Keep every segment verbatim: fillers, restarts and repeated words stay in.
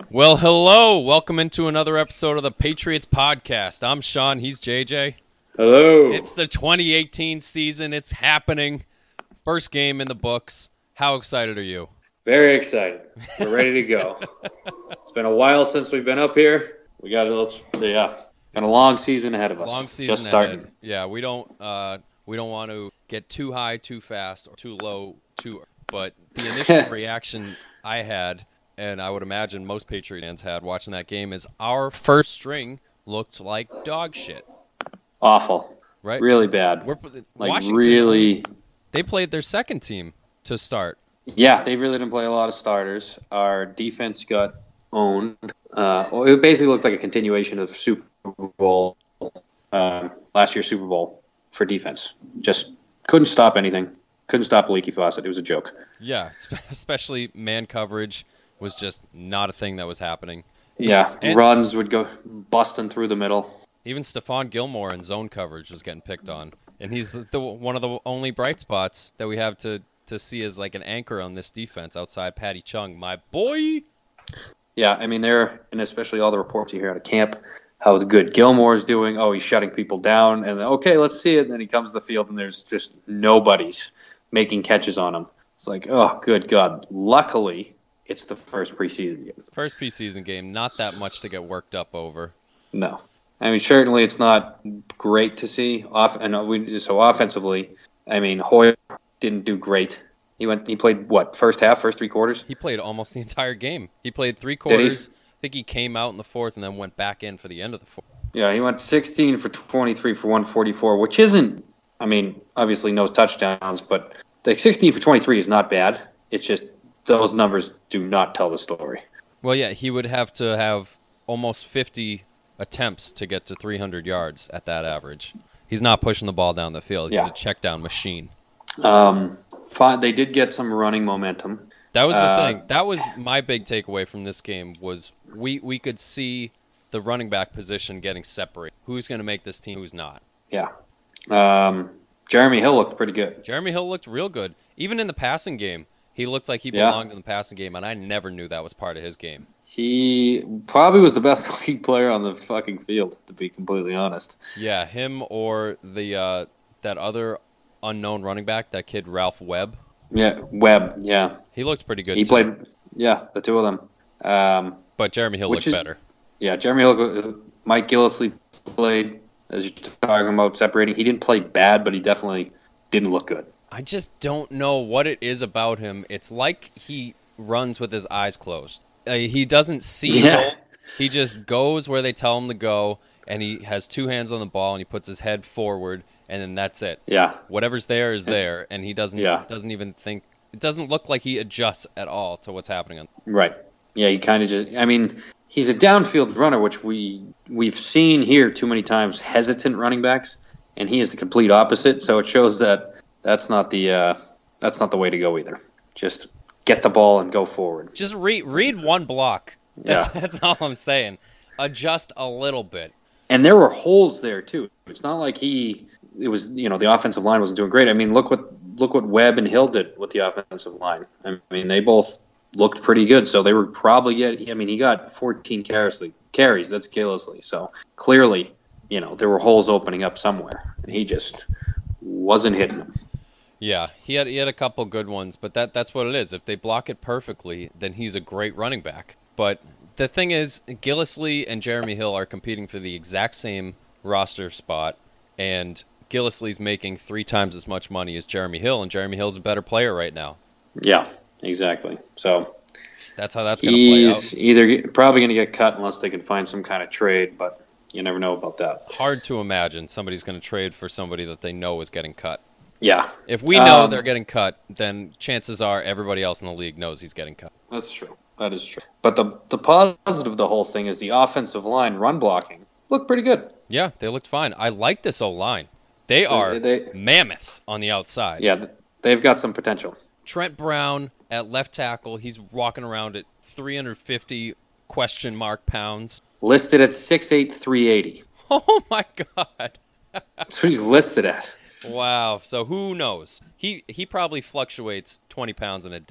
Well, hello. Welcome into another episode of the Patriots Podcast. I'm Sean. He's J J. Hello. It's the twenty eighteen season. It's happening. First game in the books. How excited are you? Very excited. We're ready to go. It's been a while since we've been up here. We got a yeah, got a long season ahead of us. Long season Just starting. ahead. Yeah, we don't uh, we don't want to get too high too fast or too low too. But the initial reaction I had, and I would imagine most Patriot fans had watching that game, is our first string looked like dog shit. Awful. Right? Really bad. We're, like Washington, really. They played their second team to start. Yeah, they really didn't play a lot of starters. Our defense got owned. Uh, well, it basically looked like a continuation of Super Bowl, uh, last year's Super Bowl for defense. Just couldn't stop anything. Couldn't stop a leaky faucet. It was a joke. Yeah, especially man coverage was just not a thing that was happening. Yeah, and runs would go busting through the middle. Even Stephon Gilmore in zone coverage was getting picked on. And he's the, one of the only bright spots that we have to, to see as like an anchor on this defense outside Patty Chung, my boy. Yeah, I mean, they're, and especially all the reports you hear out of camp, how good Gilmore is doing. Oh, he's shutting people down. And then, okay, let's see it. And then he comes to the field and there's just nobody's making catches on him. It's like, oh, good God. Luckily, it's the first preseason game. First preseason game, not that much to get worked up over. No. I mean, certainly it's not great to see. Off and we, so offensively, I mean, Hoyer didn't do great. He went. He played what? First half, first three quarters. He played almost the entire game. He played three quarters. I think he came out in the fourth and then went back in for the end of the fourth. Yeah, he went sixteen for twenty-three for one forty-four, which isn't. I mean, obviously no touchdowns, but the sixteen for twenty-three is not bad. It's just those numbers do not tell the story. Well, yeah, he would have to have almost fifty attempts to get to three hundred yards at that average. He's not pushing the ball down the field. He's yeah. a check down machine. Um, fine. They did get some running momentum. That was the uh, thing. That was my big takeaway from this game was we, we could see the running back position getting separated. Who's going to make this team, who's not. Yeah. Um, Jeremy Hill looked pretty good. Jeremy Hill looked real good. Even in the passing game, he looked like he Yeah. belonged in the passing game, and I never knew that was part of his game. He probably was the best league player on the fucking field, to be completely honest. Yeah, him or the uh, that other unknown running back, that kid Ralph Webb. Yeah, Webb, yeah. He looked pretty good, He too. played, yeah, the two of them. Um, But Jeremy Hill Which looked is- better. yeah, Jeremy Hill, Mike Gillislee played, as you're talking about separating. He didn't play bad, but he definitely didn't look good. I just don't know what it is about him. It's like he runs with his eyes closed. Uh, he doesn't see. Yeah. goal. He just goes where they tell him to go, and he has two hands on the ball, and he puts his head forward, and then that's it. Yeah. Whatever's there is there, and he doesn't Yeah. doesn't even think. It doesn't look like he adjusts at all to what's happening. On. Right. Yeah, he kind of just, I mean, he's a downfield runner, which we, we've seen here too many times, hesitant running backs, and he is the complete opposite, so it shows that that's not the, uh, that's not the way to go either. Just get the ball and go forward. Just read read one block. That's, Yeah. that's all I'm saying. Adjust a little bit. And there were holes there too. It's not like he, it was, you know, the offensive line wasn't doing great. I mean, look what look what Webb and Hill did with the offensive line. I mean, they both looked pretty good. So they were probably get. I mean, he got fourteen carries. Carries. That's Gillislee. So clearly, you know, there were holes opening up somewhere, and he just wasn't hitting them. Yeah, he had he had a couple good ones, but that that's what it is. If they block it perfectly, then he's a great running back. But the thing is, Gillislee and Jeremy Hill are competing for the exact same roster spot, and Gillislee's making three times as much money as Jeremy Hill, and Jeremy Hill's a better player right now. Yeah, exactly. So that's how that's going to play out. he's either probably going to get cut unless they can find some kind of trade, but you never know about that. Hard to imagine somebody's going to trade for somebody that they know is getting cut. Yeah. If we know Um, they're getting cut, then chances are everybody else in the league knows he's getting cut. That's true. That is true. But the the positive of the whole thing is the offensive line run blocking looked pretty good. Yeah, they looked fine. I like this O-line. They are they- mammoths on the outside. Yeah, they've got some potential. Trent Brown at left tackle, he's walking around at three hundred fifty question mark pounds. Listed at six eight, three eighty. Oh my God. That's what he's listed at. Wow. So who knows? He he probably fluctuates twenty pounds in a day.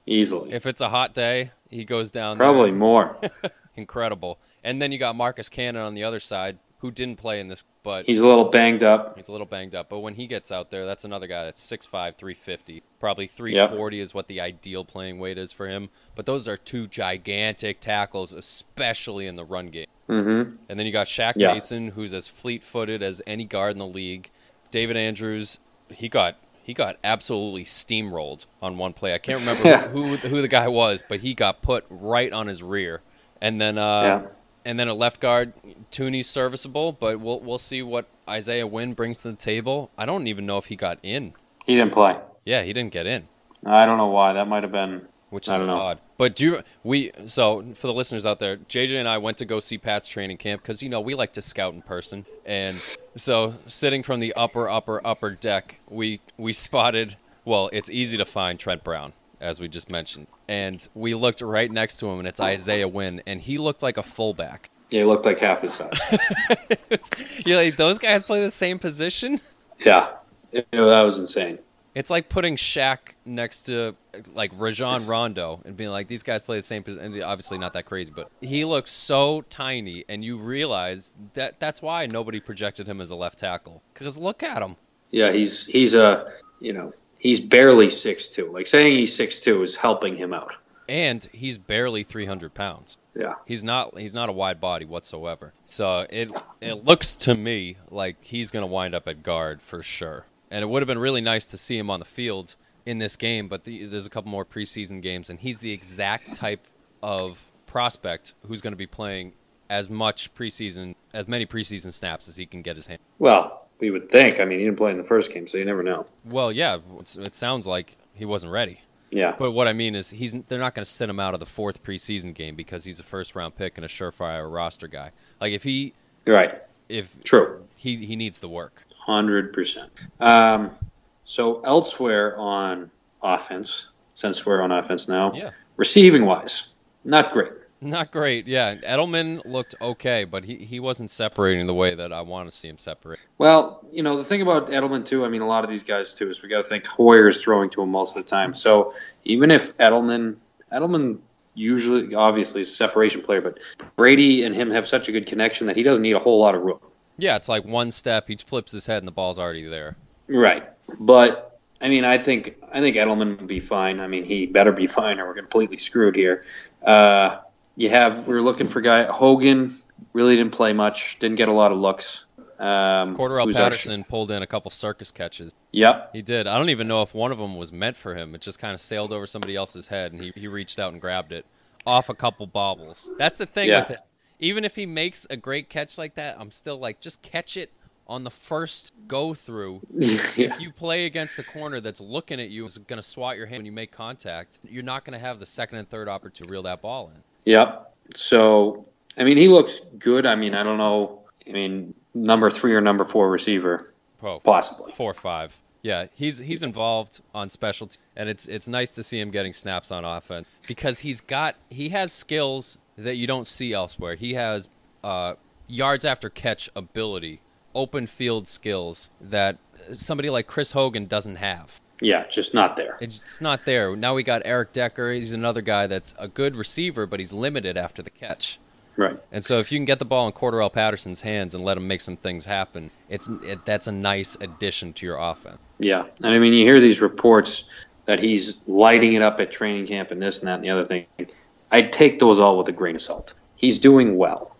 easily. If it's a hot day, he goes down Probably there. more. Incredible. And then you got Marcus Cannon on the other side, who didn't play in this, but He's a little banged up. he's a little banged up. But when he gets out there, that's another guy that's six five, three fifty. Probably three forty Yep. is what the ideal playing weight is for him. But those are two gigantic tackles, especially in the run game. Mm-hmm. And then you got Shaq Yeah. Mason, who's as fleet-footed as any guard in the league. David Andrews, he got he got absolutely steamrolled on one play. I can't remember Yeah. who, who who the guy was, but he got put right on his rear. And then uh, Yeah. and then a left guard, Tooney's serviceable, but we'll we'll see what Isaiah Wynn brings to the table. I don't even know if he got in. He didn't play. Yeah, he didn't get in, I don't know why. That might have been. which I is don't know. odd. But do you, we so for the listeners out there, J J and I went to go see Pat's training camp because you know we like to scout in person, and so sitting from the upper upper upper deck, we we spotted. Well, it's easy to find Trent Brown, as we just mentioned, and we looked right next to him, and it's Isaiah Wynn, and he looked like a fullback. Yeah, he looked like half his size. It's, you're like, those guys play the same position. Yeah. It- that was insane. It's like putting Shaq next to like Rajon Rondo and being like, these guys play the same position. And obviously not that crazy, but he looks so tiny, and you realize that that's why nobody projected him as a left tackle. Because look at him. Yeah, he's he's a you know he's barely six two. Like saying he's six two is helping him out. And he's barely three hundred pounds. Yeah. He's not he's not a wide body whatsoever. So it it looks to me like he's going to wind up at guard for sure. And it would have been really nice to see him on the field in this game, but the, there's a couple more preseason games, and he's the exact type of prospect who's going to be playing as much preseason, as many preseason snaps as he can get his hand. Well, we would think. I mean, he didn't play in the first game, so you never know. Well, yeah, it's, it sounds like he wasn't ready. Yeah. But what I mean is, he's they're not going to sit him out of the fourth preseason game because he's a first round pick and a surefire roster guy. Like if he, Right. if True. he he needs the work. Hundred percent. Um, so elsewhere on offense, since we're on offense now, Yeah. receiving wise, not great. Not great, yeah. Edelman looked okay, but he, he wasn't separating the way that I want to see him separate. Well, you know, the thing about Edelman, too, I mean, a lot of these guys, too, is we got to think Hoyer's throwing to him most of the time. So even if Edelman, Edelman usually, obviously, is a separation player, but Brady and him have such a good connection that he doesn't need a whole lot of room. Yeah, it's like one step, he flips his head, and the ball's already there. Right. But, I mean, I think I think Edelman would be fine. I mean, he better be fine or we're completely screwed here. Uh, you have, we were looking for guy, Hogan really didn't play much, didn't get a lot of looks. Um, Cordell who's our- Patterson pulled in a couple circus catches. Yep. He did. I don't even know if one of them was meant for him. It just kind of sailed over somebody else's head, and he, he reached out and grabbed it off a couple bobbles. That's the thing Yeah. with it. Even if he makes a great catch like that, I'm still like, just catch it on the first go-through. Yeah. If you play against a corner that's looking at you, is going to swat your hand when you make contact, you're not going to have the second and third opportunity to reel that ball in. Yep. So, I mean, he looks good. I mean, I don't know. I mean, number three or number four receiver, Oh, possibly. four or five. Yeah, he's he's involved on special teams, and it's it's nice to see him getting snaps on offense because he's got he has skills that you don't see elsewhere. He has uh, yards after catch ability, open field skills that somebody like Chris Hogan doesn't have. Yeah, just not there. It's not there. Now we got Eric Decker. He's another guy that's a good receiver, but he's limited after the catch. Right. And so if you can get the ball in Cordell Patterson's hands and let him make some things happen, it's it, that's a nice addition to your offense. Yeah. And I mean, you hear these reports that he's lighting it up at training camp and this and that and the other thing. I'd take those all with a grain of salt. He's doing well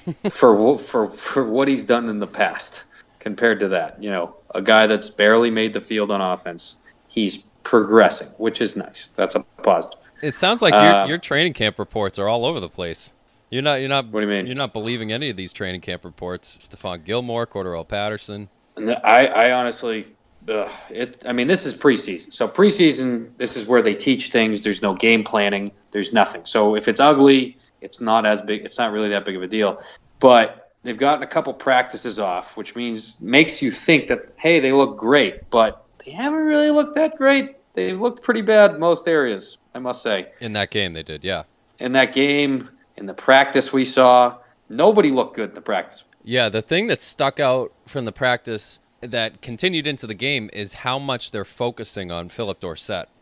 for for for what he's done in the past compared to that. You know, a guy that's barely made the field on offense. He's progressing, which is nice. That's a positive. It sounds like Uh, your your training camp reports are all over the place. You're not you're not What do you mean? You're not believing any of these training camp reports. Stephon Gilmore, Cordell Patterson. And I, I honestly, ugh, it. I mean, this is preseason. So preseason, this is where they teach things. There's no game planning. There's nothing. So if it's ugly, it's not as big. It's not really that big of a deal. But they've gotten a couple practices off, which means makes you think that hey, they look great, but they haven't really looked that great. They've looked pretty bad in most areas, I must say. In that game they did, yeah. In that game, in the practice we saw, nobody looked good in the practice. Yeah, the thing that stuck out from the practice that continued into the game is how much they're focusing on Philip Dorsett.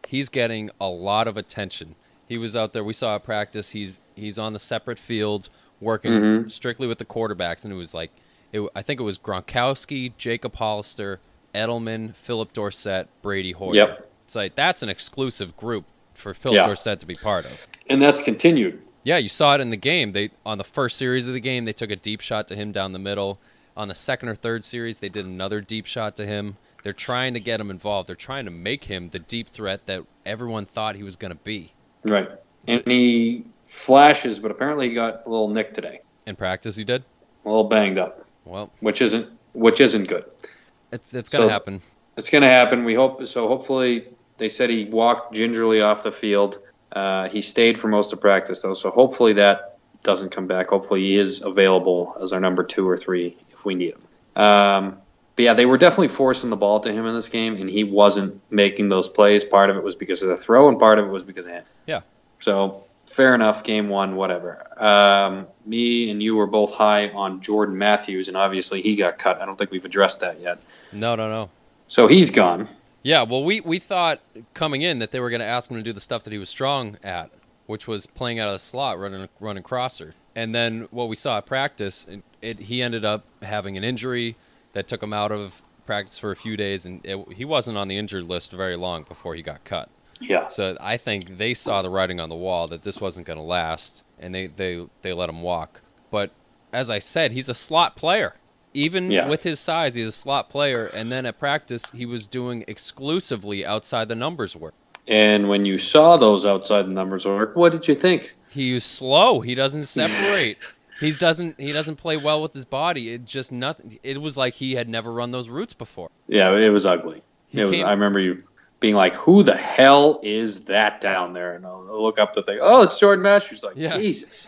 he's getting a lot of attention. He was out there. We saw at practice. He's he's on the separate field working Mm-hmm. strictly with the quarterbacks, and it was like, it, I think it was Gronkowski, Jacob Hollister, Edelman, Philip Dorsett, Brady Hoyer. Yep. It's like that's an exclusive group for Philip Yeah. Dorsett to be part of. And that's continued. Yeah, you saw it in the game. They on the first series of the game, they took a deep shot to him down the middle. On the second or third series, they did another deep shot to him. They're trying to get him involved. They're trying to make him the deep threat that everyone thought he was going to be. Right. And he flashes, but apparently he got a little nicked today. In practice, he did. A little banged up, Well, which isn't which isn't good. it's it's going to So- happen. It's going to happen. We hope so. Hopefully, they said he walked gingerly off the field. Uh, he stayed for most of practice, though. So hopefully that doesn't come back. Hopefully he is available as our number two or three if we need him. Um, but yeah, they were definitely forcing the ball to him in this game, and he wasn't making those plays. Part of it was because of the throw, and part of it was because of him. Yeah. So fair enough. Game one, whatever. Um, me and you were both high on Jordan Matthews, and obviously he got cut. I don't think we've addressed that yet. No, no, no. So he's gone. Yeah, well, we, we thought coming in that they were going to ask him to do the stuff that he was strong at, which was playing out of the slot, running running crosser. And then what we saw at practice, it, it, he ended up having an injury that took him out of practice for a few days, and it, he wasn't on the injured list very long before he got cut. Yeah. So I think they saw the writing on the wall that this wasn't going to last, and they, they, they let him walk. But as I said, he's a slot player. Even Yeah. with his size, he's a slot player, and then at practice, he was doing exclusively outside the numbers work. And when you saw those outside the numbers work, what did you think? He's slow. He doesn't separate. he doesn't. He doesn't play well with his body. It just nothing. It was like he had never run those routes before. Yeah, it was ugly. He it was. came- I remember you being like, "Who the hell is that down there?" And I'll I'll look up the thing. Oh, it's Jordan Matthews. Like, Yeah. Jesus.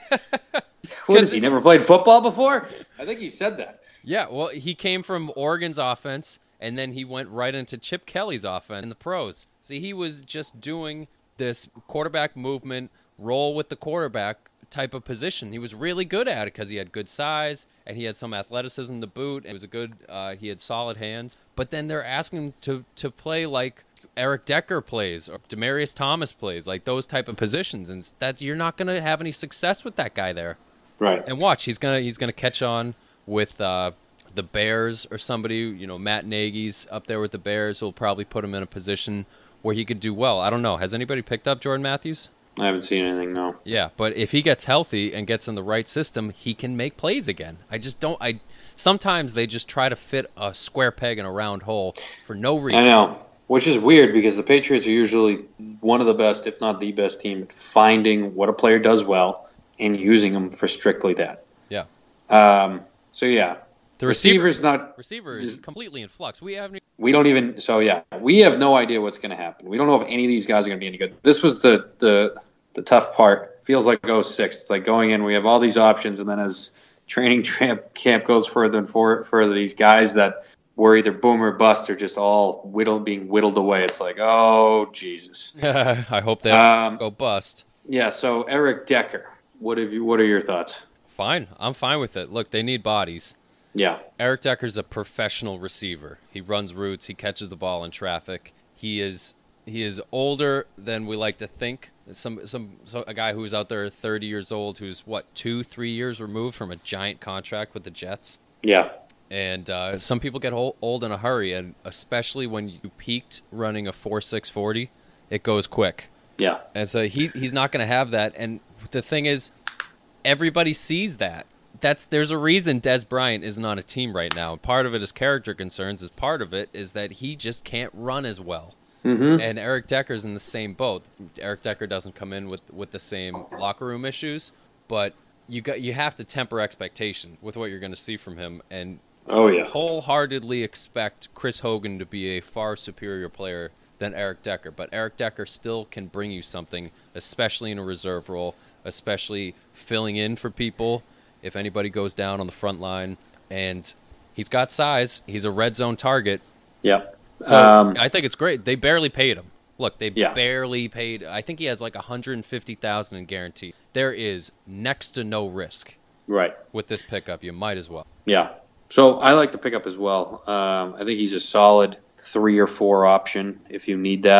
What is he? Never played football before? I think he said that. Yeah. Well, he came from Oregon's offense, and then he went right into Chip Kelly's offense in the pros. See, he was just doing this quarterback movement, roll with the quarterback type of position. He was really good at it because he had good size and he had some athleticism to boot. It was a good. Uh, he had solid hands. But then they're asking him to to play like Eric Decker plays or Demarius Thomas plays, like those type of positions, and that you're not going to have any success with that guy there. Right. And watch, he's gonna he's gonna catch on with uh, the Bears or somebody. You know, Matt Nagy's up there with the Bears. Who'll probably put him in a position where he could do well. I don't know. Has anybody picked up Jordan Matthews? I haven't seen anything. No. Yeah, but if he gets healthy and gets in the right system, he can make plays again. I just don't. I sometimes they just try to fit a square peg in a round hole for no reason. I know, which is weird because the Patriots are usually one of the best, if not the best team at finding what a player does well and using them for strictly that. Yeah, Um, so yeah, the receiver receivers not. receiver is Just- completely in flux. We haven't. We don't even. So yeah, we have no idea what's going to happen. We don't know if any of these guys are going to be any good. This was the the the tough part. Feels like oh six. It's like going in. We have all these options, and then as training camp camp goes further and for, further, these guys that were either boom or bust are just all whittled, being whittled away. It's like oh Jesus. I hope they Um, go bust. Yeah. So Eric Decker, what have you? What are your thoughts? Fine, I'm fine with it. Look, they need bodies. Yeah. Eric Decker's a professional receiver. He runs routes. He catches the ball in traffic. He is he is older than we like to think. Some some so a guy who's out there thirty years old, who's what two three years removed from a giant contract with the Jets. Yeah. And uh, some people get old, old in a hurry, and especially when you peaked running a four six forty, it goes quick. Yeah. And so he he's not going to have that. And the thing is, everybody sees that. That's there's a reason Des Bryant isn't on a team right now. Part of it is character concerns. Is part of it is that he just can't run as well. Mm-hmm. And Eric Decker's in the same boat. Eric Decker doesn't come in with, with the same locker room issues, but you got you have to temper expectation with what you're going to see from him, and Oh yeah. wholeheartedly expect Chris Hogan to be a far superior player than Eric Decker. But Eric Decker still can bring you something, especially in a reserve role, especially filling in for people if anybody goes down on the front line. And he's got size. He's a red zone target. Yeah. So Um, I think it's great. They barely paid him. Look, they Yeah. barely paid. I think he has like one hundred fifty thousand dollars in guarantee. There is next to no risk right. with this pickup. You might as well. Yeah. So I like to pick up as well. Um, I think he's a solid three or four option if you need that.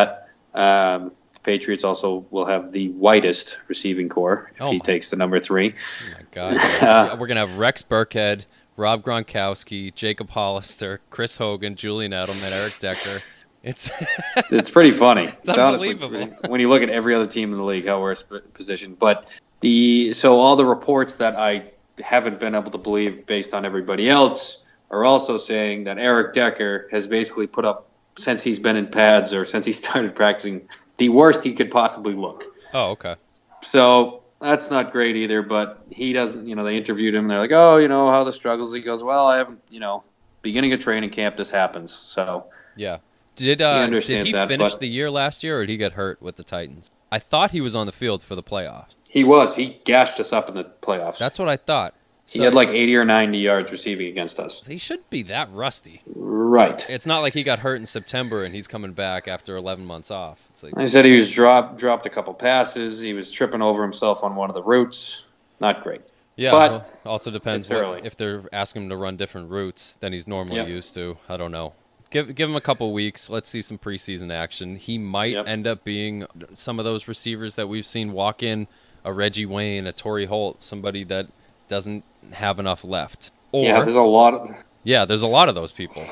Um, the Patriots also will have the whitest receiving core if Oh he my- takes the number three. Oh my God. Yeah, we're going to have Rex Burkhead, Rob Gronkowski, Jacob Hollister, Chris Hogan, Julian Edelman, Eric Decker. It's It's pretty funny. It's It's honestly unbelievable. when you look at every other team in the league, how we're sp- positioned. But the so all the reports that I haven't been able to believe based on everybody else are also saying that Eric Decker has basically put up, since he's been in pads or since he started practicing, the worst he could possibly look. Oh, okay. So that's not great either. But he doesn't. You know, they interviewed him. And they're like, oh, you know, how the struggles. He goes, well, I haven't. You know, beginning of training camp, this happens. So. Yeah. Did uh, did understands he that, finish but- the year last year, or did he get hurt with the Titans? I thought he was on the field for the playoffs. He was. He gashed us up in the playoffs. That's what I thought. he So had like eighty or ninety yards receiving against us. he shouldn't be that rusty. Right. It's not like he got hurt in September and he's coming back after eleven months off. It's like, I said he was dropped dropped a couple passes. He was tripping over himself on one of the routes. Not great. yeah. but well, also depends it's what, early. if they're asking him to run different routes than he's normally Yep. used to. I don't know. Give give him a couple weeks. Let's see some preseason action. He might Yep. end up being some of those receivers that we've seen walk in, a Reggie Wayne, a Torrey Holt, somebody that doesn't have enough left. Or Yeah, there's a lot of. yeah, there's a lot of those people.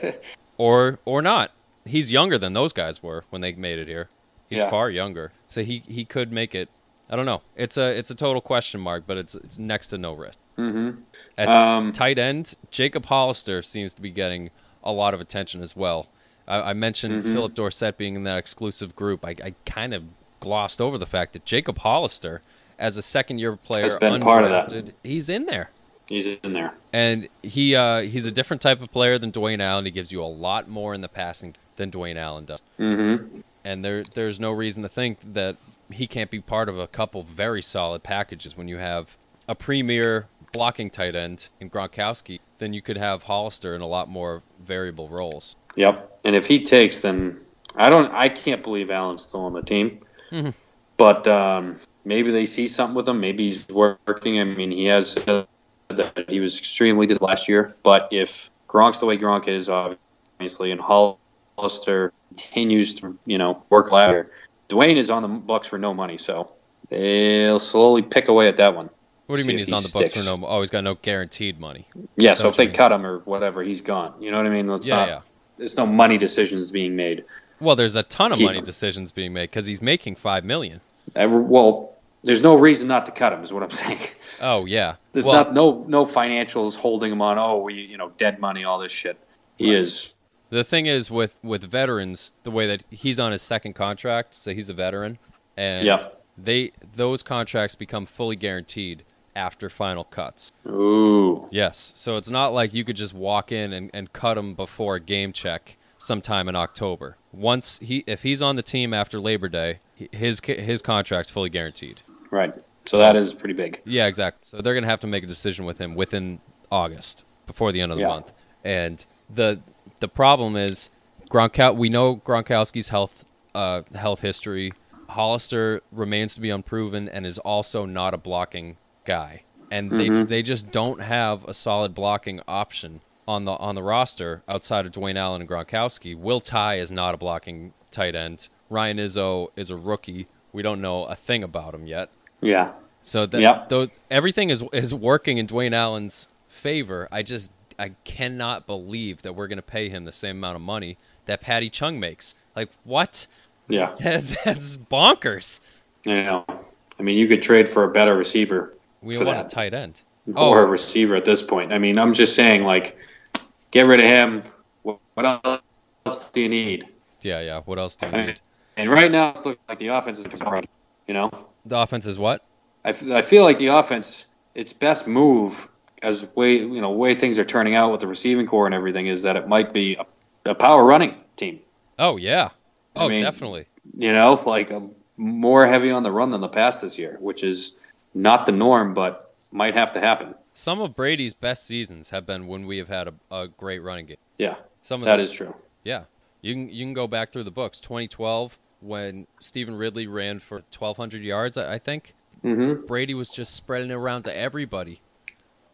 or or not. He's younger than those guys were when they made it here. He's Yeah. far younger, so he, he could make it. I don't know. It's a it's a total question mark, but it's it's next to no risk. Mm-hmm. At Um, tight end, Jacob Hollister seems to be getting a lot of attention as well. I, I mentioned Mhm. Philip Dorsett being in that exclusive group. I, I kind of glossed over the fact that Jacob Hollister, as a second-year player, Has been part of that. undrafted, he's in there. He's in there. And he uh, he's a different type of player than Dwayne Allen. He gives you a lot more in the passing than Dwayne Allen does. Mm-hmm. And there there's no reason to think that he can't be part of a couple very solid packages. When you have a premier blocking tight end in Gronkowski, then you could have Hollister in a lot more variable roles. Yep. And if he takes, then I don't. I can't believe Allen's still on the team. Mhm. But um, maybe they see something with him. Maybe he's working. I mean, he has said that he was extremely good last year. But if Gronk's the way Gronk is, obviously, and Hollister continues to, you know, work ladder, Dwayne is on the Bucks for no money. So they'll slowly pick away at that one. What do you See mean if he's he on the books sticks. for no? Oh, he's got no guaranteed money. Yeah. That's So what if they you mean. cut him or whatever, he's gone. You know what I mean? It's Yeah, not. yeah. There's no money decisions being made. Well, there's a ton of Keep money him. decisions being made because he's making five million. Ever, well, there's no reason not to cut him, is what I'm saying. Oh yeah. There's well, not no no financials holding him on. Oh, we you know dead money, all this shit. He is. The thing is with with veterans, the way that he's on his second contract, so he's a veteran, and Yeah. they those contracts become fully guaranteed after final cuts. Ooh. Yes, so it's not like you could just walk in and, and cut him before a game check sometime in October. Once he if he's on the team after Labor Day, he- his his contract's fully guaranteed. Right. So that is pretty big. Yeah, exactly. So they're gonna have to make a decision with him within August, before the end of the Yeah. month. And the the problem is Gronkow. We know Gronkowski's health uh, health history. Hollister remains to be unproven and is also not a blocking guy. And they Mhm. they just don't have a solid blocking option on the on the roster outside of Dwayne Allen and Gronkowski. Will Tye is not a blocking tight end. Ryan Izzo is a rookie. We don't know a thing about him yet. Yeah. So that Yep. those, everything is is working in Dwayne Allen's favor. I just I cannot believe that we're going to pay him the same amount of money that Patty Chung makes. Like what? Yeah. That's that's bonkers. I know. I mean, you could trade for a better receiver We for want a that. tight end. or a Oh, receiver at this point. I mean, I'm just saying, like, get rid of him. What what else do you need? yeah, yeah. What else do you I mean, need? and right now, it's looking like the offense is, you know, The offense is what? I, f- I feel like the offense, its best move, as way you know way things are turning out with the receiving core and everything, is that it might be a, a power running team. Oh yeah. I Oh, mean- definitely. You know, like a, more heavy on the run than the pass this year, which is not the norm, but might have to happen. Some of Brady's best seasons have been when we have had a, a great running game. Yeah, Some of that them- is true. Yeah, you can you can go back through the books. twenty twelve, when Stephen Ridley ran for twelve hundred yards, I I think. Mm-hmm. Brady was just spreading it around to everybody.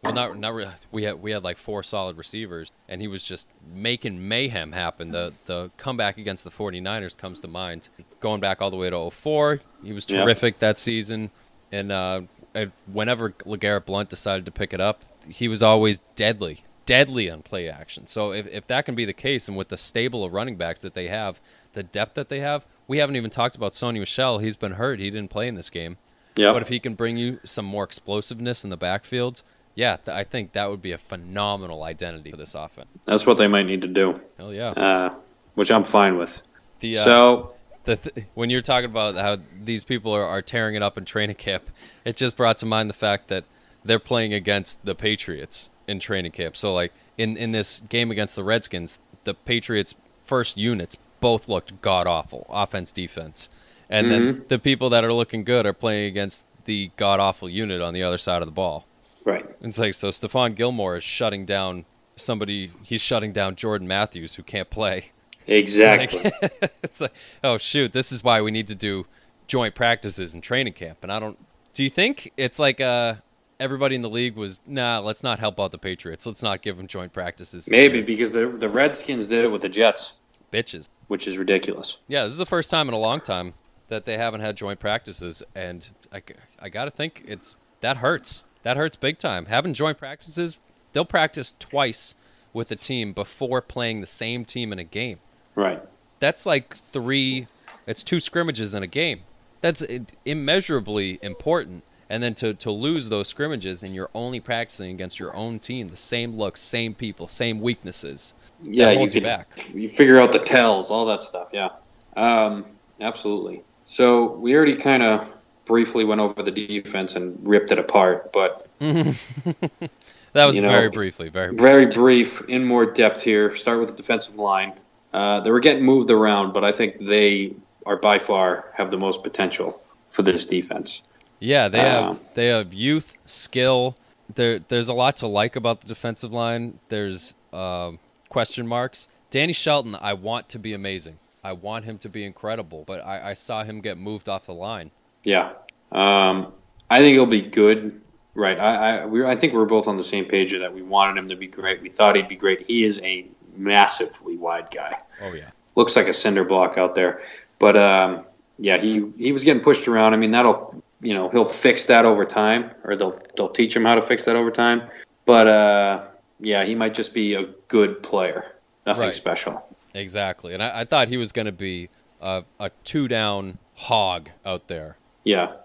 Well, not not really. We had we had like four solid receivers, and he was just making mayhem happen. The the comeback against the 49ers comes to mind. Going back all the way to oh four, he was terrific yep. that season. And, uh, and whenever LeGarrette Blount decided to pick it up, he was always deadly, deadly on play action. So if if that can be the case, and with the stable of running backs that they have, the depth that they have, we haven't even talked about Sony Michel. He's been hurt. He didn't play in this game. Yep. But if he can bring you some more explosiveness in the backfield, yeah, th- I think that would be a phenomenal identity for this offense. That's what they might need to do. Hell yeah. Uh, which I'm fine with. The, uh, so the th- when you're talking about how these people are, are tearing it up in training camp, it just brought to mind the fact that they're playing against the Patriots in training camp. So, like, in, in this game against the Redskins, the Patriots' first units both looked god-awful, offense, defense. And mm-hmm. then the people that are looking good are playing against the god-awful unit on the other side of the ball. Right. It's like, so Stephon Gilmore is shutting down somebody, he's shutting down Jordan Matthews, who can't play. Exactly. It's like, it's like, oh, shoot, this is why we need to do joint practices and training camp. And I don't, do you think it's like uh, everybody in the league was, nah, let's not help out the Patriots. Let's not give them joint practices. Maybe, because the, the Redskins did it with the Jets. Bitches. Which is ridiculous. Yeah, this is the first time in a long time that they haven't had joint practices. And I, I got to think it's that hurts. That hurts big time. Having joint practices, they'll practice twice with a team before playing the same team in a game. Right. That's like three, it's two scrimmages in a game. That's immeasurably important. And then to, to lose those scrimmages and you're only practicing against your own team, the same looks, same people, same weaknesses. Yeah, that holds you, you could, back. You figure out the tells, all that stuff, yeah. Um, absolutely. So we already kind of briefly went over the defense and ripped it apart, but that was you know, very briefly, very briefly. very brief. In more depth here. Start with the defensive line. Uh, they were getting moved around, but I think they are by far have the most potential for this defense. Yeah, they uh, have they have youth, skill. There, there's a lot to like about the defensive line. There's uh, question marks. Danny Shelton, I want to be amazing. I want him to be incredible, but I, I saw him get moved off the line. Yeah, um, I think he'll be good. Right, I I, we, I think we're both on the same page that we wanted him to be great. We thought he'd be great. He is a massively wide guy. Oh yeah, looks like a cinder block out there. But um, yeah, he he was getting pushed around. I mean, that'll you know he'll fix that over time, or they'll they'll teach him how to fix that over time. But uh, yeah, he might just be a good player. Nothing right. special. Exactly, and I, I thought he was going to be a, a two down hog out there. Yeah.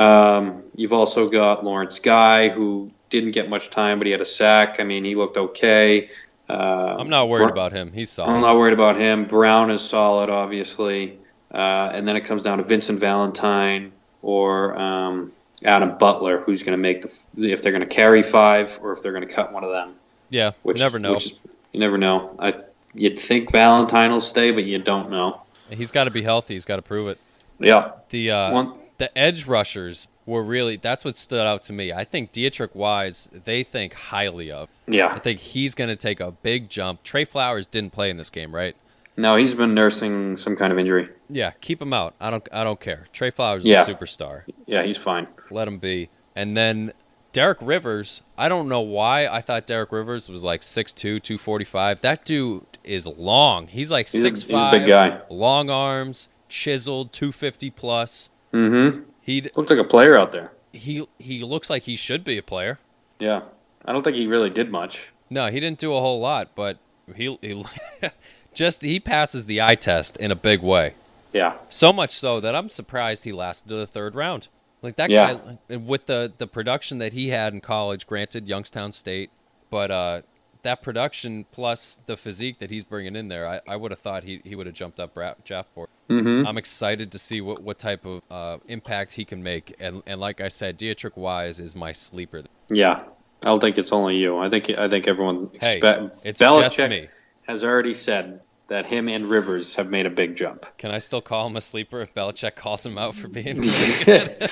Um, you've also got Lawrence Guy, who didn't get much time, but he had a sack. I mean, he looked okay. Uh, I'm not worried Br- about him. He's solid. I'm not worried about him. Brown is solid, obviously. Uh, and then it comes down to Vincent Valentine or um, Adam Butler, who's going to make the if they're going to carry five or if they're going to cut one of them. Yeah, which, never know. Which is, you never know. I you'd think Valentine will stay, but you don't know. He's got to be healthy. He's got to prove it. Yeah. The uh, one. The edge rushers were really, that's what stood out to me. I think Dietrich Wise, they think highly of. Yeah. I think he's going to take a big jump. Trey Flowers didn't play in this game, right? No, he's been nursing some kind of injury. Yeah, keep him out. I don't I don't care. Trey Flowers is yeah. a superstar. Yeah, he's fine. Let him be. And then Derek Rivers, I don't know why I thought Derek Rivers was like six two, two forty-five. That dude is long. He's like six five. He's a big guy. Long arms, chiseled, two fifty plus. Mm-hmm. He looked like a player out there. He he looks like he should be a player. Yeah, I don't think he really did much. No, he didn't do a whole lot, but he he just he passes the eye test in a big way. Yeah. So much so that I'm surprised he lasted to the third round. Like that yeah. guy with the the production that he had in college. Granted, Youngstown State, but uh, that production plus the physique that he's bringing in there, I, I would have thought he he would have jumped up Jaffport. Mm-hmm. I'm excited to see what, what type of uh, impact he can make. And and like I said, Dietrich Wise is my sleeper. Yeah, I don't think it's only you. I think I think everyone. Hey, expe- it's Belichick just me. Has already said that him and Rivers have made a big jump. Can I still call him a sleeper if Belichick calls him out for being really good?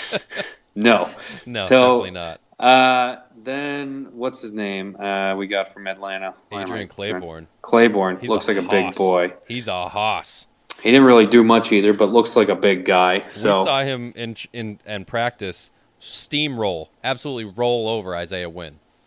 No. No, so, definitely not. Uh, then, what's his name uh, we got from Atlanta? Adrian Claiborne. Claiborne. He's looks a like a hoss. big boy. He's a hoss. He didn't really do much either, but looks like a big guy. So. We saw him in in, in practice steamroll, absolutely roll over Isaiah Wynn.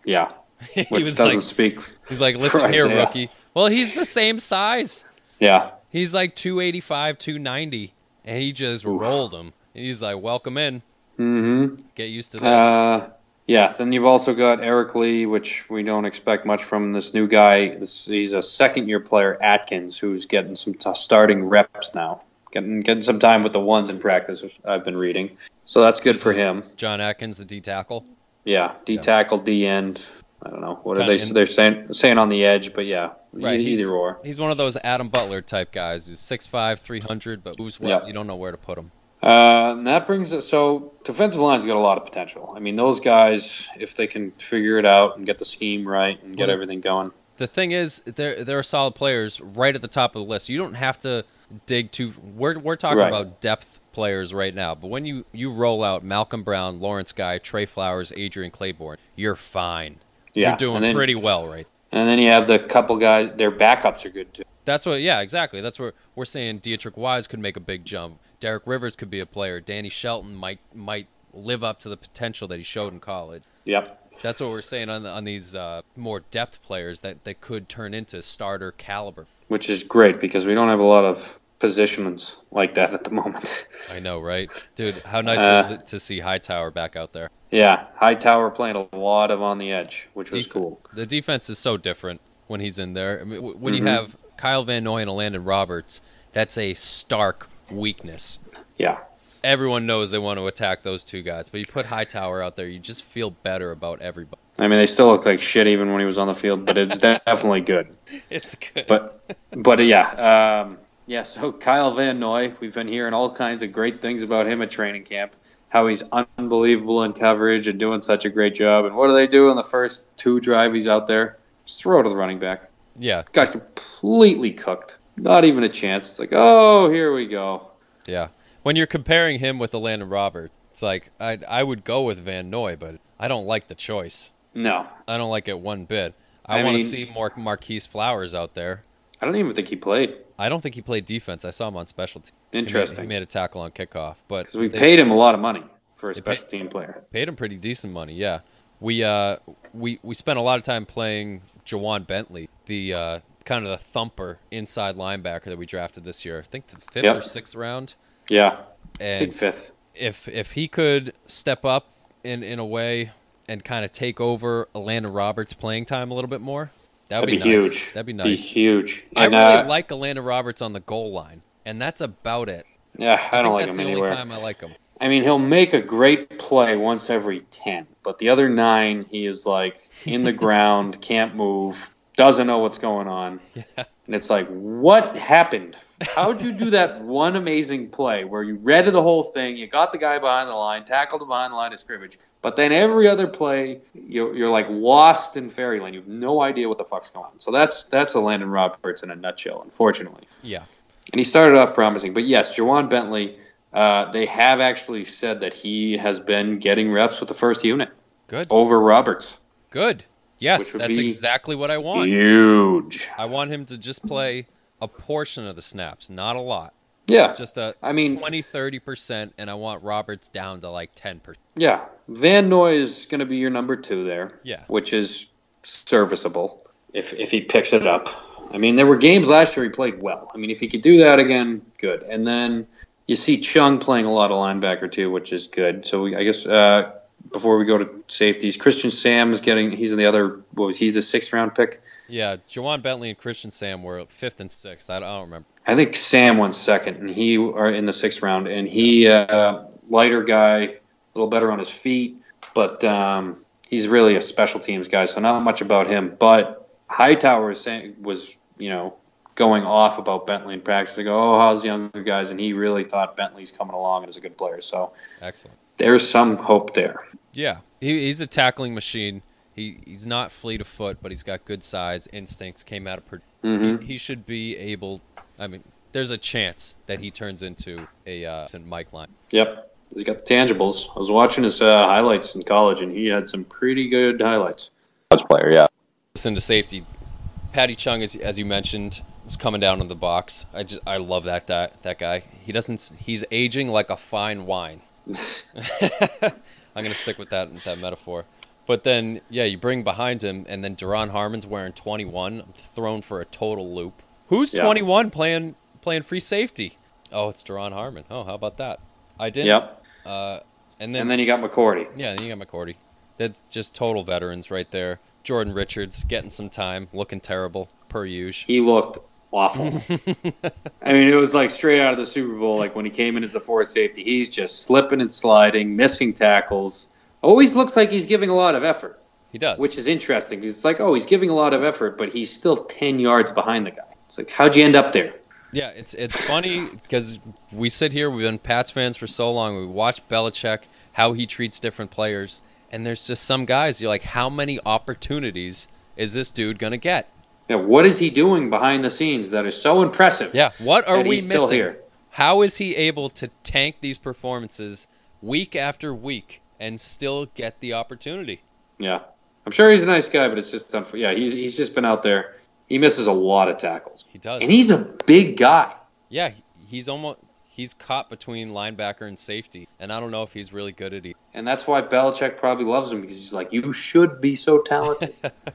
Yeah, he which was doesn't like, speak. he's like, for listen here, Isaiah. rookie. Well, he's the same size. Yeah. He's like two eighty-five, two ninety, and he just Oof. rolled him. He's like, welcome in. Mm-hmm. Get used to this. Uh, yeah. Then you've also got Eric Lee, which we don't expect much from this new guy. This, he's a second-year player, Atkins, who's getting some t- starting reps now, getting getting some time with the ones in practice. Which I've been reading, so that's good This for is him. John Atkins, the D tackle. Yeah, D Yeah. tackle, D end. I don't know what are Kinda they? in- They're saying saying on the edge, but yeah, Right, either, he's, either or. He's one of those Adam Butler type guys who's six five, three hundred, but moves well. Yeah. You don't know where to put him. Uh, and that brings us. So defensive line's got a lot of potential. I mean, those guys, if they can figure it out and get the scheme right and get Well, the- everything going. The thing is, there there are solid players right at the top of the list. You don't have to dig too. We're we're talking Right. about depth players right now, but when you you roll out Malcolm Brown, Lawrence Guy, Trey Flowers, Adrian Claiborne, you're fine. Yeah, You're doing and then, pretty well, right? And then you have the couple guys. Their backups are good too. That's what. Yeah, exactly. That's where we're saying Dietrich Wise could make a big jump. Derek Rivers could be a player. Danny Shelton might might live up to the potential that he showed in college. Yep. That's what we're saying on on these uh, more depth players that, that could turn into starter caliber. Which is great because we don't have a lot of positions like that at the moment. I know, right? Dude, how nice Uh, was it to see Hightower back out there? Yeah, Hightower playing a lot of on the edge, which was Def- cool. The defense is so different when he's in there. I mean, w- when Mhm. you have Kyle Van Noy and Landon Roberts, that's a stark weakness. Yeah. Everyone knows they want to attack those two guys, but you put Hightower out there, you just feel better about everybody. I mean, they still looked like shit even when he was on the field, but it's definitely good. It's good. But, but yeah, um, yeah. So Kyle Van Noy, we've been hearing all kinds of great things about him at training camp. How he's unbelievable in coverage and doing such a great job. And what do they do in the first two drive he's out there? Just throw to the running back. yeah, Got completely cooked. Not even a chance. It's like, oh, here we go. yeah. When you're comparing him with the Landon Roberts, it's like I I would go with Van Noy, but I don't like the choice. No, I don't like it one bit. I, I want to mean- see more Marquise Flowers out there. I don't even think he played. I don't think he played defense. I saw him on special teams. He made- Interesting. He made, a tackle on kickoff, but Because we they paid him a lot of money for a They special pay- team player. paid him pretty decent money. Yeah, we uh we we spent a lot of time playing Jawan Bentley, the uh, kind of the thumper inside linebacker that we drafted this year. I think the fifth Yep. or sixth round. Yeah, I And think fifth. if if he could step up in in a way and kind of take over Landon Roberts' playing time a little bit more, that would That'd be, be, nice. huge. That'd be Be nice. huge. I And, really uh, like Landon Roberts on the goal line, and that's about it. Yeah, I I don't think like that's him the anywhere. only time I like him. I mean, he'll make a great play once every ten, but the other nine, he is like in the ground, can't move, doesn't know what's going on. Yeah. And it's like, what happened? How'd you do that one amazing play where you read the whole thing, you got the guy behind the line, tackled him behind the line of scrimmage, but then every other play, you're, you're like lost in fairyland. You have no idea what the fuck's going on. So that's that's a Landon Roberts in a nutshell, unfortunately. Yeah. And he started off promising. But yes, Jawan Bentley, uh, they have actually said that he has been getting reps with the first unit Good. over Roberts. Good. Yes, Which would that's be exactly what I want. Huge. I want him to just play a portion of the snaps, not a lot. Yeah. Just a I mean, twenty, thirty percent, and I want Roberts down to like ten percent. yeah. Van Noy is going to be your number two there. Yeah. Which is serviceable if, if he picks it up. I mean, there were games last year he played well. I mean, if he could do that again, good. And then you see Chung playing a lot of linebacker too, which is good. So we, I guess uh, before we go to safeties, Christian Sam is getting, he's in the other, what was he, the sixth round pick? Yeah, Jawan Bentley and Christian Sam were fifth and sixth. I don't, I don't remember. I think Sam went second, and he are in the sixth round. And he, uh, lighter guy, a little better on his feet, but um, he's really a special teams guy, so not much about him. But Hightower was saying, was, you know, going off about Bentley in practice. They go, oh, how's the younger guys? And he really thought Bentley's coming along and is a good player. So Excellent. there's some hope there. Yeah, he, he's a tackling machine. He he's not fleet of foot, but he's got good size, instincts. Came out of Purdue. Mhm. He, he should be able. I mean, there's a chance that he turns into a uh, Mike line. Yep. He's got the tangibles. I was watching his uh, highlights in college, and he had some pretty good highlights. College player, yeah. Listen to safety. Patty Chung, as as you mentioned, is coming down in the box. I just I love that guy. That guy. He doesn't. He's aging like a fine wine. I'm gonna stick with that with that metaphor. But then, yeah, you bring behind him, and then Deron Harmon's wearing twenty-one, thrown for a total loop. Who's Yeah. twenty-one playing playing free safety? Oh, it's Deron Harmon. Oh, how about that? I didn't. Yep. Uh, and then, And then you got McCourty. yeah, then you got McCourty. That's just total veterans right there. Jordan Richards getting some time, looking terrible per usual. He looked awful. I mean, it was like straight out of the Super Bowl. Like when he came in as the fourth safety, he's just slipping and sliding, missing tackles. Always looks like he's giving a lot of effort, He does. which is interesting because it's like, oh, he's giving a lot of effort, but he's still ten yards behind the guy. It's like, how'd you end up there? Yeah, it's it's funny because we sit here, we've been Pats fans for so long, we watch Belichick, how he treats different players, and there's just some guys, you're like, how many opportunities is this dude going to get? Yeah, what is he doing behind the scenes that is so impressive? Yeah, what are that we he's missing? still here? How is he able to tank these performances week after week and still get the opportunity? Yeah, I'm sure he's a nice guy, but it's just unf- yeah, he's he's just been out there. He misses a lot of tackles, He does. and he's a big guy. Yeah, he's almost he's caught between linebacker and safety, and I don't know if he's really good at it. And that's why Belichick probably loves him because he's like, you should be so talented.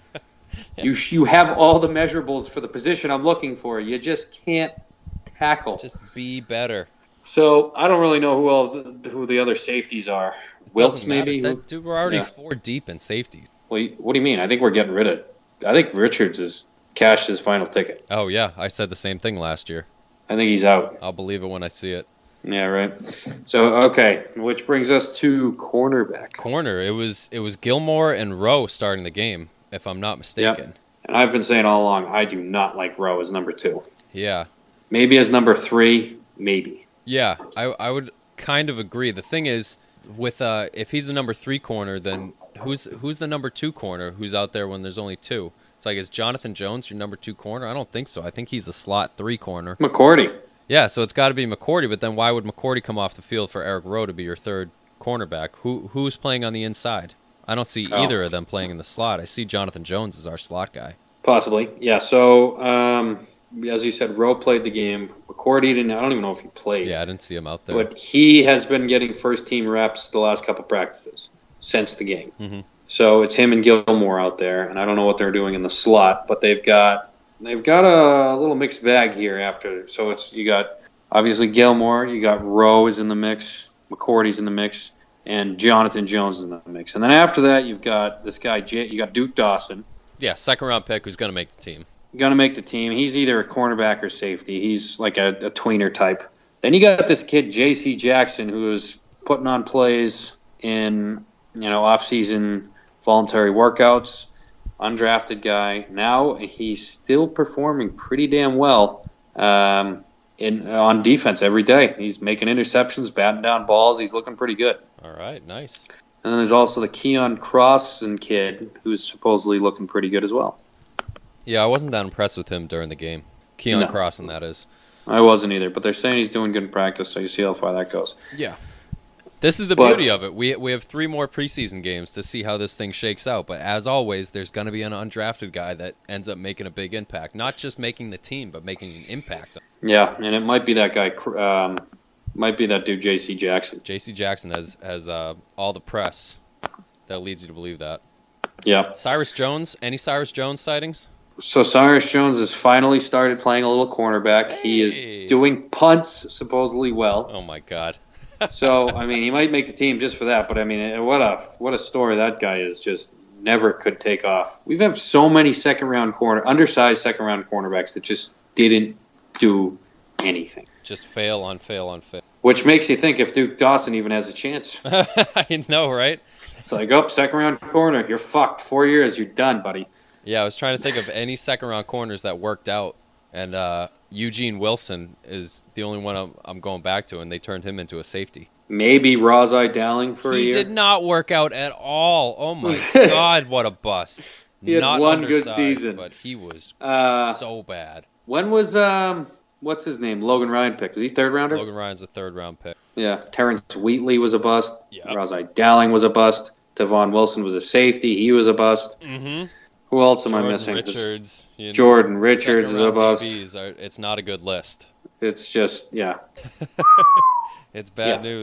You sh- you have all the measurables for the position I'm looking for. You just can't tackle. Just be better. So I don't really know who all the, who the other safeties are. Wilts Doesn't matter. maybe. That, Who- dude, we're already yeah. four deep in safety. Well, you- what do you mean? I think we're getting rid of. I think Richards has cashed his final ticket. Oh yeah, I said the same thing last year. I think he's out. I'll believe it when I see it. Yeah, right. So okay, which brings us to cornerback. Corner, it was it was Gilmore and Rowe starting the game, if I'm not mistaken. And I've been saying all along, I do not like Rowe as number two. Yeah. Maybe as number three, maybe. Yeah, I I would kind of agree. The thing is, with uh, if he's the number three corner, then who's who's the number two corner who's out there when there's only two? It's like, is Jonathan Jones your number two corner? I don't think so. I think he's a slot three corner. McCourty. Yeah, so it's got to be McCourty, but then why would McCourty come off the field for Eric Rowe to be your third cornerback? Who Who's playing on the inside? I don't see Oh. either of them playing in the slot. I see Jonathan Jones as our slot guy. Possibly. Yeah, so um, as you said, Rowe played the game. McCourty didn't, I don't even know if he played. Yeah, I didn't see him out there. But he has been getting first team reps the last couple practices since the game. Mhm. So it's him and Gilmore out there, and I don't know what they're doing in the slot, but they've got they've got a little mixed bag here after. So it's you got obviously Gilmore, you got Rowe is in the mix, McCourty's in the mix, and Jonathan Jones is in the mix. And then after that, you've got this guy, J- you got Duke Dawson. Yeah, second round pick who's going to make the team. Going to make the team. He's either a cornerback or safety. He's like a, a tweener type. Then you got this kid, J C Jackson, who is putting on plays in, you know, off-season voluntary workouts, undrafted guy. Now he's still performing pretty damn well um, in on defense every day. He's making interceptions, batting down balls. He's looking pretty good. All right, nice. And then there's also the Keon Crossan kid, who's supposedly looking pretty good as well. Yeah, I wasn't that impressed with him during the game. Keon No. Crossan, that is. I wasn't either, but they're saying he's doing good in practice, so you see how far that goes. Yeah. This is the But- beauty of it. We we have three more preseason games to see how this thing shakes out. But as always, there's going to be an undrafted guy that ends up making a big impact. Not just making the team, but making an impact. Yeah, and it might be that guy, um, might be that dude, J C Jackson. J C Jackson has, has uh, all the press that leads you to believe that. Yeah. Cyrus Jones, any Cyrus Jones sightings? So Cyrus Jones has finally started playing a little cornerback. He Hey. is doing punts supposedly well. Oh, my God. So I mean, he might make the team just for that. But I mean, what a what a story that guy is. Just never could take off. We've had so many second round corner, undersized second round cornerbacks that just didn't do anything. Just fail on fail on fail. Which makes you think if Duke Dawson even has a chance. I know, right? It's like, oh, second round corner, you're fucked. Four years, you're done, buddy. Yeah, I was trying to think of any second round corners that worked out, and uh, Eugene Wilson is the only one I'm, I'm going back to, and they turned him into a safety. Maybe Rozai Dowling for a He year. did not work out at all. Oh my God, what a bust! He had not one good undersized, season. but he was Uh, so bad. when was um, what's his name? Logan Ryan picked. Was he third rounder? Logan Ryan's a third round pick. Yeah. Terrence Wheatley was a bust. Yeah. Rozai Dowling was a bust. Devon Wilson was a safety. He was a bust. Mm-hmm. Who else am Jordan I missing? Just- Richards. You know, Jordan Richards is a second-round bust. D Bs are, it's not a good list. It's just yeah. It's bad Yeah. news.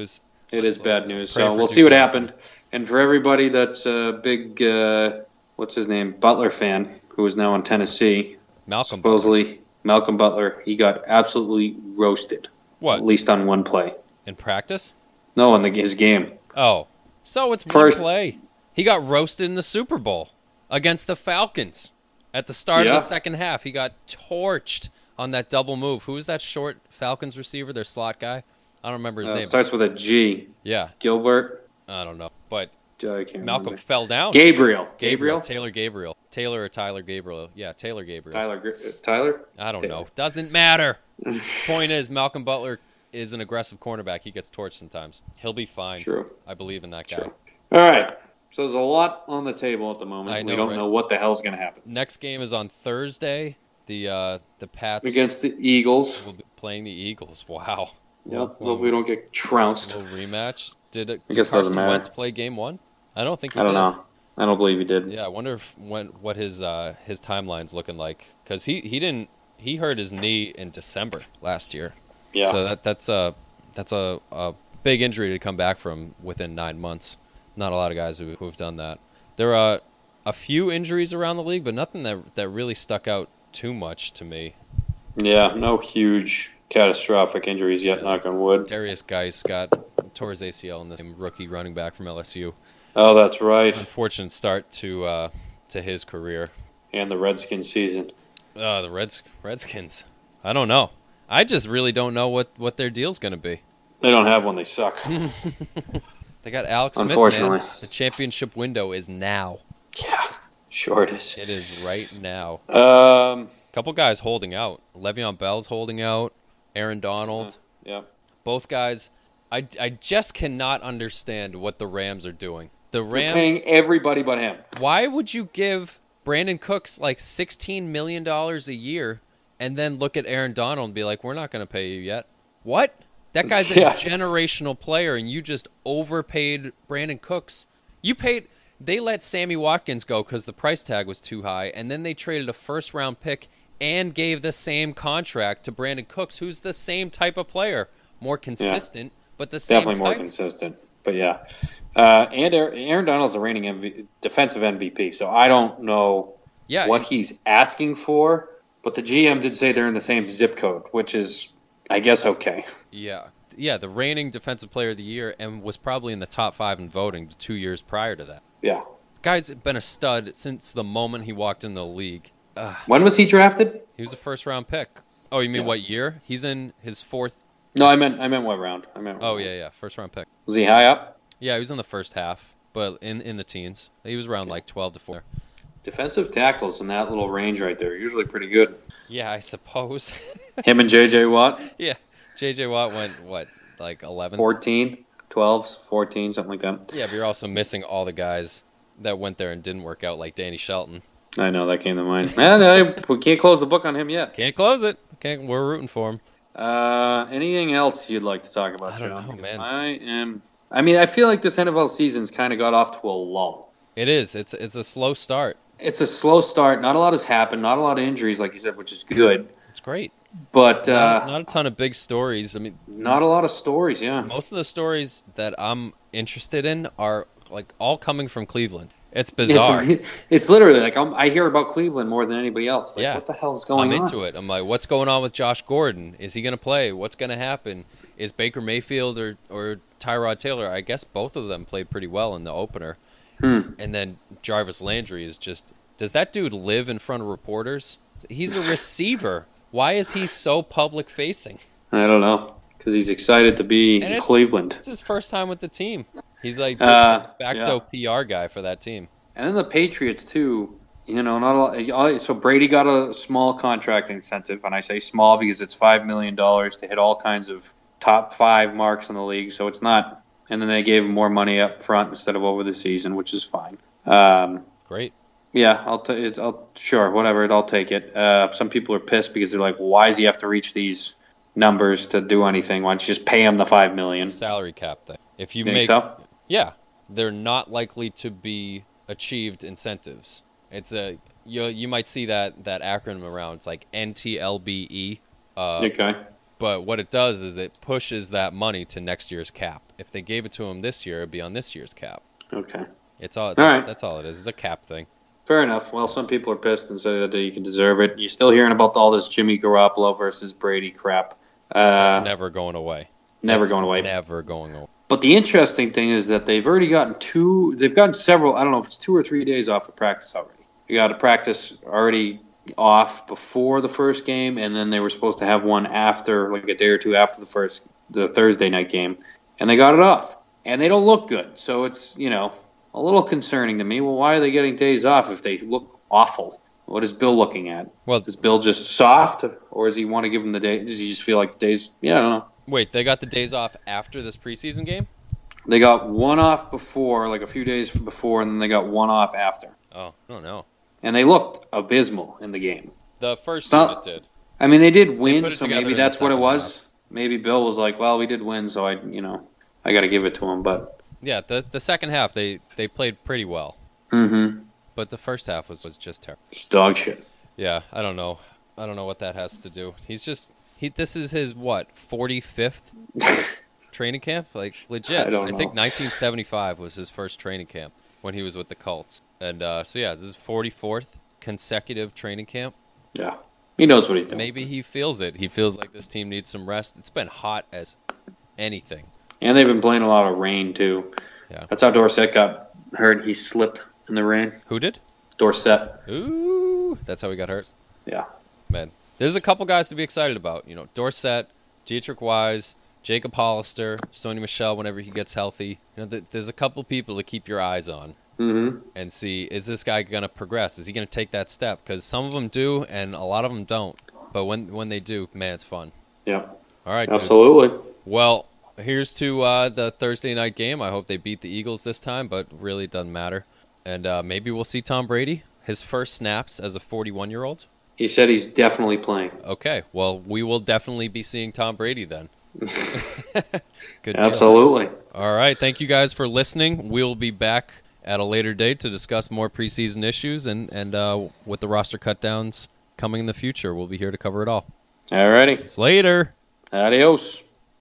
It is bad news. Pray So for we'll Duke see what Johnson. happened. And for everybody that's a big, uh, what's his name, Butler fan, who is now in Tennessee, Malcolm Butler. supposedly Malcolm Butler, he got absolutely roasted. What? At least on one play. In practice? No, in the, his game. Oh. So it's one First- play. He got roasted in the Super Bowl against the Falcons. At the start Yeah. of the second half, he got torched on that double move. Who was that short Falcons receiver, their slot guy? I don't remember his Uh, name. starts with a G. Yeah, Gilbert. I don't know. But I can't Malcolm remember. fell down. Gabriel. Gabriel. Gabriel. Taylor Gabriel. Taylor or Tyler Gabriel. Yeah, Taylor Gabriel. Tyler. Gr- uh, Tyler. I don't Taylor. know. Doesn't matter. Point is, Malcolm Butler is an aggressive cornerback. He gets torched sometimes. He'll be fine. True. I believe in that guy. True. All right. So there's a lot on the table at the moment. I know, we don't right? know what the hell's going to happen. Next game is on Thursday. The uh, the Pats Against the Eagles. will be playing the Eagles. Wow. Yep. Little, Hope we don't get trounced. little rematch. Did it? I Did guess it doesn't Carson matter. Wentz play game one? I don't think he I don't did. know. I don't believe he did. Yeah, I wonder if when what his uh, his timeline's looking like because he, he didn't he hurt his knee in December last year. Yeah. So that that's a that's a, a big injury to come back from within nine months. Not a lot of guys who who've done that. There are a few injuries around the league, but nothing that that really stuck out too much to me. Yeah. No huge catastrophic injuries yet. Knock on wood. Darius Geis got tore his A C L in this rookie running back from L S U. Oh, that's right. Unfortunate start to uh, to his career. And the Redskins season. Uh, the Reds Redskins. I don't know. I just really don't know what, what their deal's going to be. They don't have one. They suck. They got Alex Smith, Unfortunately. man. The championship window is now. Yeah. Sure it is. It is right now. Um. Couple guys holding out. Le'Veon Bell's holding out. Aaron Donald. Yeah. Both guys. I, I just cannot understand what the Rams are doing. The They're Rams. paying everybody but him. Why would you give Brandon Cooks like sixteen million dollars a year and then look at Aaron Donald and be like, we're not going to pay you yet? What? That guy's a Yeah. generational player, and you just overpaid Brandon Cooks. You paid. They let Sammy Watkins go because the price tag was too high, and then they traded a first-round pick and gave the same contract to Brandon Cooks, who's the same type of player, more consistent, but the same Definitely more type. consistent. But yeah. Uh, and Aaron Aaron Donald's the reigning M V, defensive M V P, so I don't know Yeah, what he's asking for. But the G M did say they're in the same zip code, which is, I guess, okay. Yeah. Yeah, the reigning defensive player of the year and was probably in the top five in voting two years prior to that. Yeah. Guy's been a stud since the moment he walked in the league. Ugh, When was he drafted? he was a first round pick. Oh, you mean Yeah. what year? He's in his fourth. No, I meant I meant what round? I meant. Oh, yeah, yeah. First round pick. Was he high up? Yeah, he was in the first half, but in, in the teens. He was around like twelve to four. Defensive tackles in that little range right there, usually pretty good. Yeah, I suppose. Him and J J Watt, Yeah. J J Watt went, what, like eleven? fourteen, twelve, fourteen, something like that. Yeah, but you're also missing all the guys that went there and didn't work out, like Danny Shelton. I know, that came to mind. And I, we can't close the book on him yet. Can't close it. Can't, we're rooting for him. Uh, anything else you'd like to talk about, I don't Sean? know, Because man. I am. I mean, I feel like this N F L season's kind of got off to a lull. It is. It's it's a slow start. It's a slow start. Not a lot has happened. Not a lot of injuries, like you said, which is good. It's great. But Not, uh, not a ton of big stories. I mean, not a lot of stories. Yeah. most of the stories that I'm interested in are like all coming from Cleveland. It's bizarre. It's, it's literally like I'm, I hear about Cleveland more than anybody else. Like, Yeah. what the hell is going I'm on? into it. I'm like, what's going on with Josh Gordon? Is he going to play? What's going to happen? Is Baker Mayfield or, or Tyrod Taylor? I guess both of them played pretty well in the opener. Hmm. And then Jarvis Landry is just. Does that dude live in front of reporters? He's a receiver. Why is he so public facing? I don't know, because he's excited to be And in it's- Cleveland. It's his first time with the team. He's like the Uh, de facto P R guy for that team. And then the Patriots too. You know, not a lot. So Brady got a small contract incentive, and I say small because it's five million dollars to hit all kinds of top five marks in the league. So it's not. And then they gave him more money up front instead of over the season, which is fine. Um, Great. yeah, I'll, t- it, I'll sure whatever. I'll take it. Uh, some people are pissed because they're like, why does he have to reach these numbers to do anything? Why don't you just pay him the five million? It's a salary cap thing. If you Think make, so? yeah, they're not likely to be achieved incentives. It's a you you might see that that acronym around. It's like N T L B E. Uh, Okay. But what it does is it pushes that money to next year's cap. If they gave it to him this year, it'd be on this year's cap. Okay. It's all. All right. That's all it is. It's a cap thing. Fair enough. Well, some people are pissed and say that you can deserve it. You're still hearing about all this Jimmy Garoppolo versus Brady crap. Uh, That's never going away. Never That's going away. Never going away. But the interesting thing is that they've already gotten two. They've gotten several. I don't know if it's two or three days off of practice already. You got a practice already off before the first game, and then they were supposed to have one after, like a day or two after the first, the Thursday night game, and they got it off, and they don't look good. So it's, you know, a little concerning to me. Well, why are they getting days off if they look awful? What is Bill looking at? Well, is Bill just soft, or does he want to give them the day? Does he just feel like the days? Yeah, I don't know. Wait, they got the days off after this preseason game? They got one off before, like a few days before, and then they got one off after. Oh, I don't know. And they looked abysmal in the game. The first not, unit did. I mean, they did win, They so maybe that's what it was. Half. Maybe Bill was like, well, we did win, so I, you know, I got to give it to him. But yeah, the the second half, they, they played pretty well. Mm-hmm. But the first half was, was just terrible. It's dog shit. Yeah, I don't know. I don't know what that has to do. He's just, he. This is his, what, forty-fifth training camp? Like, legit. I don't know. I think nineteen seventy-five was his first training camp when he was with the Colts. And uh, so, yeah, this is forty-fourth consecutive training camp. Yeah. He knows what he's doing. Maybe he feels it. He feels like this team needs some rest. It's been hot as anything. And they've been playing a lot of rain, too. Yeah. That's how Dorsett got hurt. He slipped in the rain. Who did? Dorsett. Ooh, that's how he got hurt? Yeah. Man, there's a couple guys to be excited about. You know, Dorsett, Dietrich Wise, Jacob Hollister, Sony Michel whenever he gets healthy. You know, th- there's a couple people to keep your eyes on. Mm-hmm. And see, is this guy going to progress? Is he going to take that step? Because some of them do, and a lot of them don't. But when when they do, man, it's fun. Yeah. All right, absolutely. Dude. Well, here's to uh, the Thursday night game. I hope they beat the Eagles this time, but really it doesn't matter. And uh, maybe we'll see Tom Brady, his first snaps as a forty-one-year-old. He said he's definitely playing. Okay, well, we will definitely be seeing Tom Brady then. Good deal. Absolutely. All right, thank you guys for listening. We'll be back at a later date to discuss more preseason issues, and, and uh, with the roster cutdowns coming in the future, we'll be here to cover it all. All righty. Later. Adios.